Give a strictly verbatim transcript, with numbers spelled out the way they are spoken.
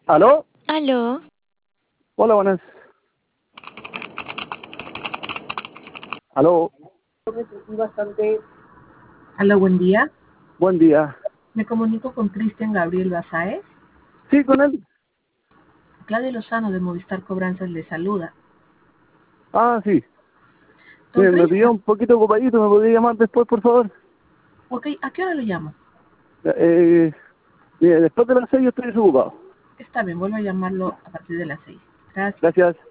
¿Aló? Aló, Hola, buenas. ¿Aló? Bastante. Hola, buen día. Buen día. Me comunico con Cristian Gabriel Basáez. Sí, con él. Claudia Lozano de Movistar Cobranzas le saluda. Ah, sí. Don Mire, me pidió Cristian, un poquito ocupadito, ¿me podría llamar después, por favor? ok, ¿a qué hora lo llamo? Eh, mire, después de las seis yo estoy desocupado. Está bien, vuelvo a llamarlo a partir de las seis. Gracias. Gracias.